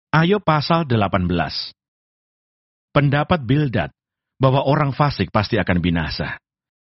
Ayub pasal 18. Pendapat Bildad bahwa orang fasik pasti akan binasa.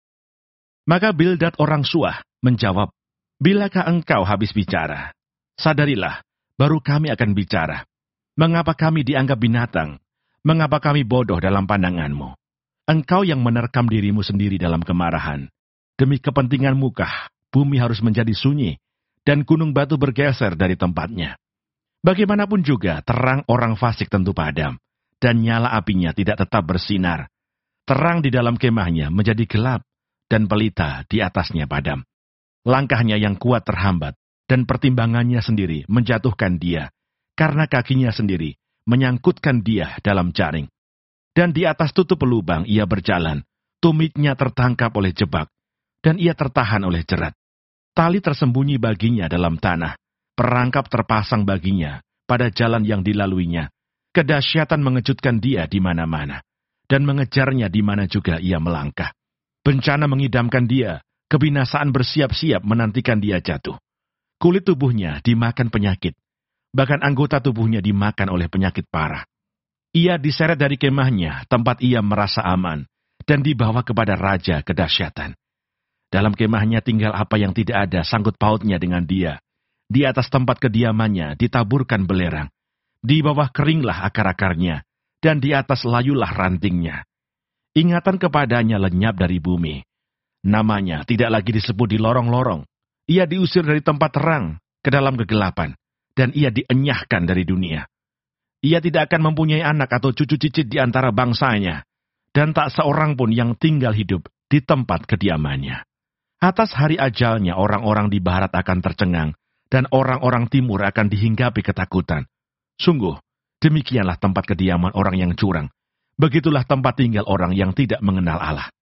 Maka Bildad orang Suah menjawab, "Bilakah engkau habis bicara? Sadarilah, baru kami akan bicara. Mengapa kami dianggap binatang? Mengapa kami bodoh dalam pandanganmu? Engkau yang menerkam dirimu sendiri dalam kemarahan. Demi kepentingan mukah, bumi harus menjadi sunyi, dan gunung batu bergeser dari tempatnya. Bagaimanapun juga, terang orang fasik tentu padam, dan nyala apinya tidak tetap bersinar. Terang di dalam kemahnya menjadi gelap, dan pelita di atasnya padam. Langkahnya yang kuat terhambat, dan pertimbangannya sendiri menjatuhkan dia, karena kakinya sendiri menyangkutkan dia dalam jaring. Dan di atas tutup lubang ia berjalan, tumitnya tertangkap oleh jebak, dan ia tertahan oleh jerat. Tali tersembunyi baginya dalam tanah, perangkap terpasang baginya pada jalan yang dilaluinya. Kedahsyatan mengejutkan dia di mana-mana, dan mengejarnya di mana juga ia melangkah. Bencana mengidamkan dia, kebinasaan bersiap-siap menantikan dia jatuh. Kulit tubuhnya dimakan penyakit, bahkan anggota tubuhnya dimakan oleh penyakit parah. Ia diseret dari kemahnya, tempat ia merasa aman, dan dibawa kepada raja kedahsyatan. Dalam kemahnya tinggal apa yang tidak ada sangkut pautnya dengan dia. Di atas tempat kediamannya ditaburkan belerang. Di bawah keringlah akar-akarnya, dan di atas layulah rantingnya. Ingatan kepadanya lenyap dari bumi. Namanya tidak lagi disebut di lorong-lorong. Ia diusir dari tempat terang ke dalam kegelapan, dan ia dienyahkan dari dunia. Ia tidak akan mempunyai anak atau cucu cicit di antara bangsanya, dan tak seorang pun yang tinggal hidup di tempat kediamannya. Atas hari ajalnya orang-orang di barat akan tercengang, dan orang-orang timur akan dihinggapi ketakutan. Sungguh, demikianlah tempat kediaman orang yang curang. Begitulah tempat tinggal orang yang tidak mengenal Allah.